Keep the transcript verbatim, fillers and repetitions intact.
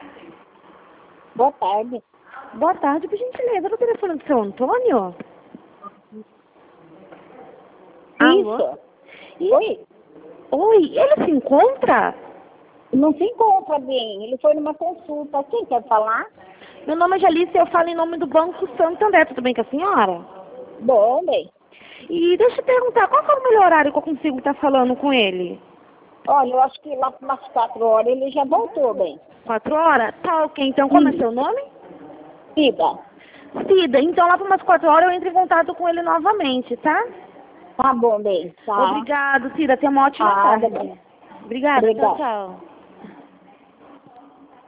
Boa tarde. Boa tarde, por gentileza. O telefone do seu Antônio? Alô? Isso. E- Oi. Oi, ele se encontra? Não se encontra bem. Ele foi numa consulta. Quem quer falar? Meu nome é Jalice e eu falo em nome do Banco Santander. Tudo bem com a senhora? Bom, bem. E deixa eu perguntar, qual que é o melhor horário que eu consigo estar falando com ele? Olha, eu acho que lá por umas quatro horas ele já voltou, bem. Quatro horas? Tá, ok. Então, como é Sim. seu nome? Cida. Cida. Então, lá por umas quatro horas eu entro em contato com ele novamente, tá? Tá bom, bem. Tá. Obrigado, Cida. Tenha uma ótima Nada, tarde. bem. Obrigada. Tchau, Obrigada. tchau.